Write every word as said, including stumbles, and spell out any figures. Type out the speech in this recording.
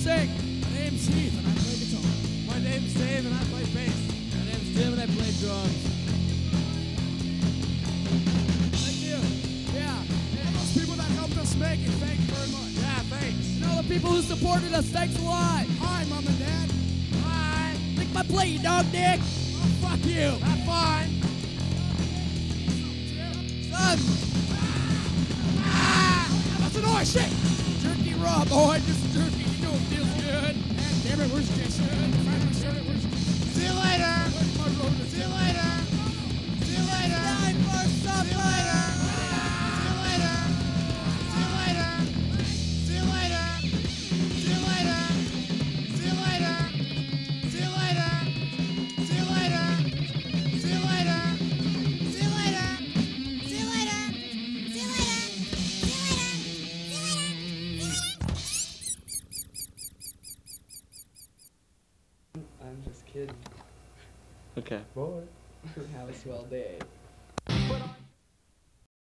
sing? My name's Steve and I play guitar. My name's Dave and I play bass. My name's Jim and I play drums. Thank you. Yeah. All those people that helped us make it, thank you very much. Yeah, thanks. And all the people who supported us, thanks a lot. Hi, Mom and Dad. Bye. Lick my plate, you dog dick. Oh, fuck you. Have fun. Son. What's the noise? Shit. Jerky raw, boy. Just jerky. You know it feels good. Man, damn it, where's Jason? Find my shirt. Where's See you later. Where's my rotor? See you later. See you later. Time for supper. See you later. See you later. See you later. See you later. See you later. See you later. See you later. See you later. See you later. See you later. See you later. See you later. I'm just kidding. Okay. Boy. Have a swell day.